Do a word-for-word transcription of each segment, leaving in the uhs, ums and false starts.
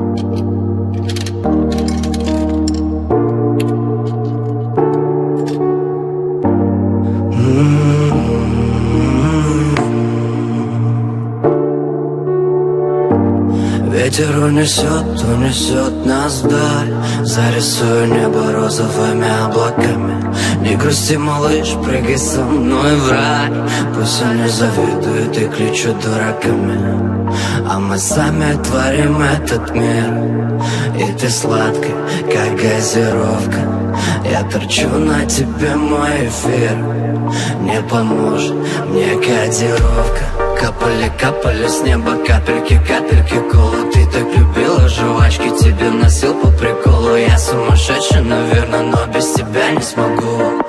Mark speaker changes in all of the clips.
Speaker 1: Ветер унесет, унесет нас вдаль. Зарисую небо розовыми облаками. Не грусти, малыш, прыгай со мной в рай. Пусть они завидуют и кличут дураками, а мы сами творим этот мир. И ты сладкая, как газировка. Я торчу на тебе, мой эфир. Не поможет мне кодировка. Капали, капали с неба капельки, капельки колы. Ты так любила жвачки, тебе носил по приколу. Я сумасшедший, наверное, но без тебя не смогу.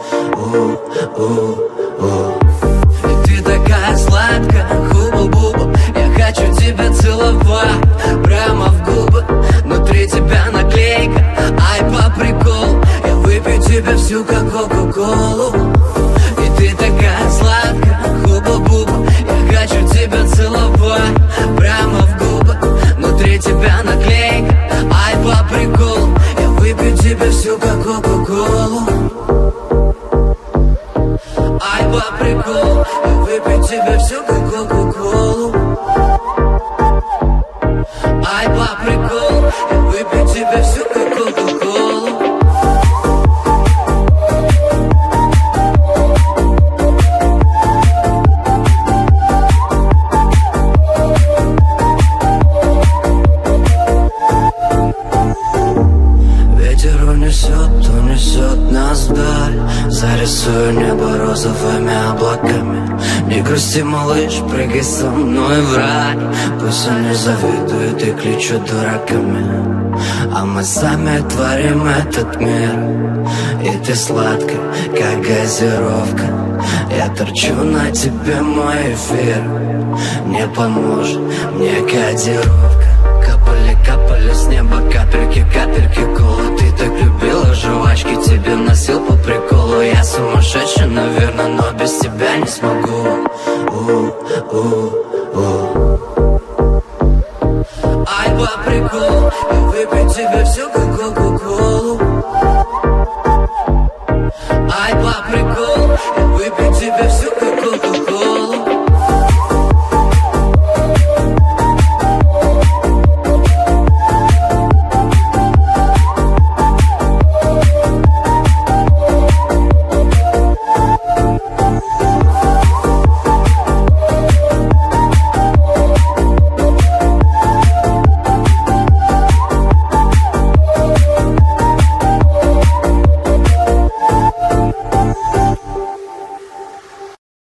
Speaker 1: У-у-у. И ты такая сладкая, хуба-буба. Я хочу тебя целовать прямо в губы. Внутри тебя наклейка, ай, по приколу. Я выпью тебе всю, как кока-колу. И ты такая сладкая, хуба-буба. Я хочу тебя целовать прямо в губы. Внутри тебя наклейка, ай, по приколу. Я выпью тебе всю, как кока-колу. Ай, по приколу. Я выпью тебе всю, как кока-колу. Ай, по приколу. Я выпью тебе всю, как кока-колу. Унесет, унесет нас вдаль. Зарисую небо розовыми облаками. Не грусти, малыш, прыгай со мной в рай. Пусть они завидуют и кличут дураками, а мы сами творим этот мир. И ты сладкая, как газировка. Я торчу на тебе, мой эфир. Не поможет мне кодировка. Капали, капали с неба капельки, капельки колы. Ты так любила жвачки, тебе носил по приколу. Я сумасшедший, наверное, но без тебя не смогу. У-у-у. Ай, по приколу. Я выпью тебе всю.